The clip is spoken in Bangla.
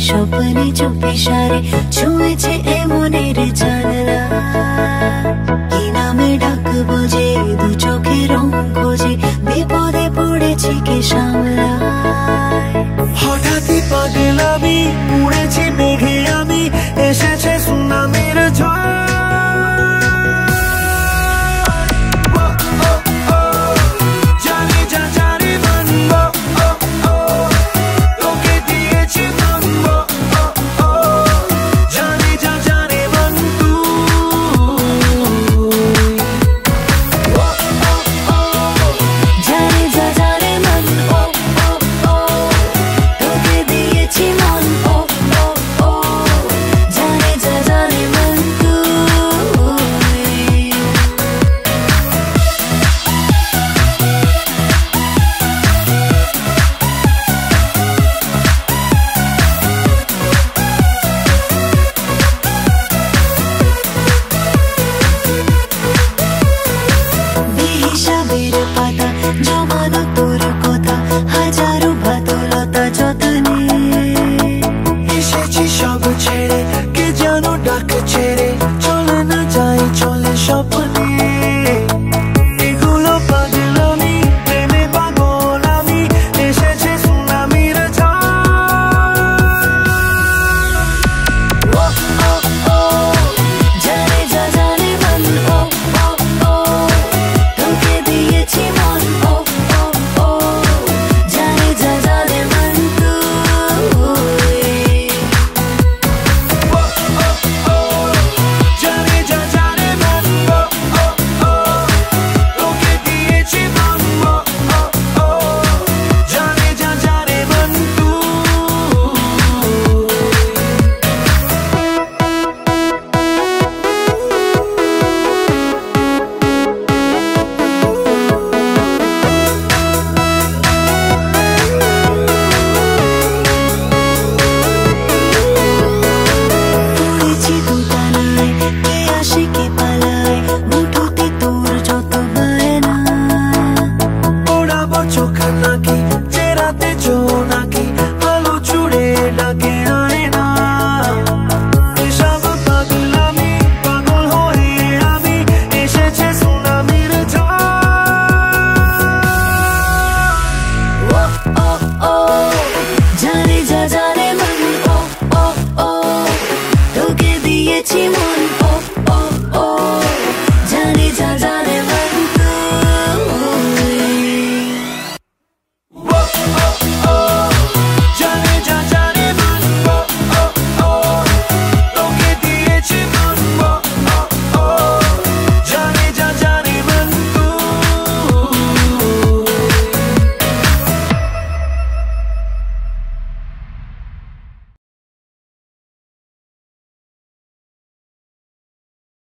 স্বপ্নে চুপি সারে ছুঁয়েছে এমনের জানলা। কি নামে ডাকবো যে দু চোখে রং খোঁজে, বিপদে পড়েছি কে সামলায়। হঠাৎই পাগলামি উড়েছি মেঘে আমি, এসেছে সুনামির ঝড়। জমানো তোর কথা হাজারো বাদলতা যতনে, এসেছি সব ছেড়ে কে যেন ডাক ছেড়ে, চলে না যাই চলে স্বপ্নে। এগুলো পাগলামি প্রেমে পাগল আমি, এসেছে সুনামির ঝড়। জানে যা জানে মন, ও ও ও তোকে দিয়েছি মন, ও ও ও জানে যা জানে মন তুই। জানে যা জানে মন, তোকে দিয়েছি মন, জানে যা জানে মন তুই। পড়েছি দুতলায়, কে আসে কে পালায়, মুঠোতে তোর যত বায়না। ওড়াবো চোখ নাকি চেরাতে জো নাকি, আলো ছুড়ে ডাকে আয়।